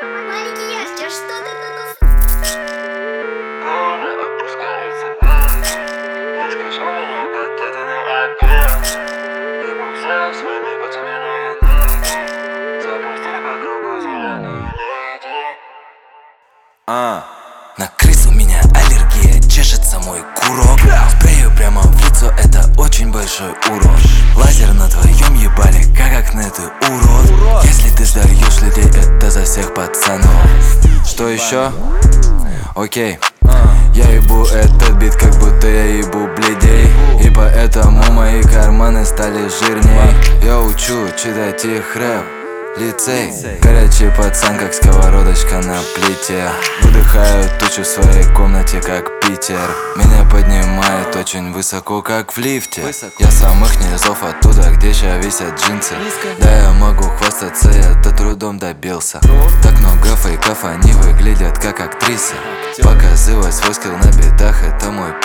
Маленький Яшка, что ты тут? На крыс у меня аллергия, чешется мой курок. Спрею прямо в лицо, это очень большой урон. Лазер на твоем ебале, как акне ты урод. Если ты сдаешь людей, это за всех пацанов. Что еще? Окей. Я ебу этот бит, как будто я ебу бледей. И поэтому мои карманы стали жирней. Я учу читать их рэп. Лицей, горячий пацан, как сковородочка на плите. Выдыхаю тучу в своей комнате, как Питер. Меня поднимает очень высоко, как в лифте. Я самых низов оттуда, где ща висят джинсы. Да, я могу хвастаться, я-то трудом добился. Так много фейков, они выглядят как актрисы. Показывать свой скилл на битах, это мой